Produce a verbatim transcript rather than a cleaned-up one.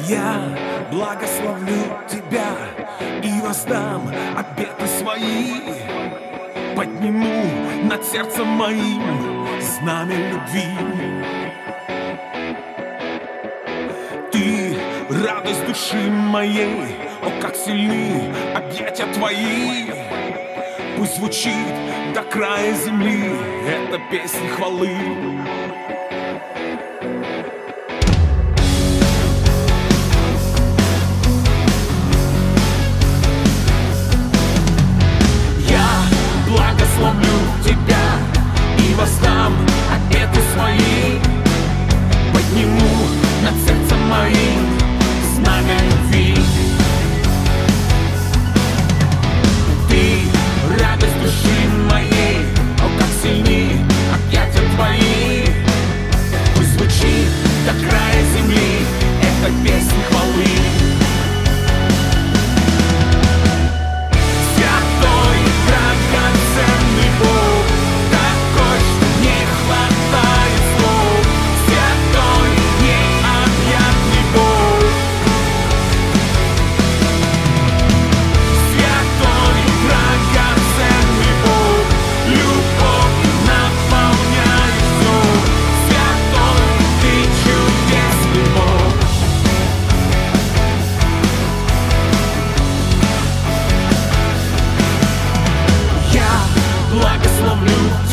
Я благословлю тебя и воздам обеты свои. Подниму над сердцем моим знамя любви. Ты радость души моей, о, как сильны объятия твои. Пусть звучит до края земли эта песня хвалы. Благословлю тебя и воздам обеты свои. Подниму над сердцем моим знамя любви. Ты радость души моей, о, как сильны объятия твои. Пусть звучит до края земли эта песня хвалы. Благословлю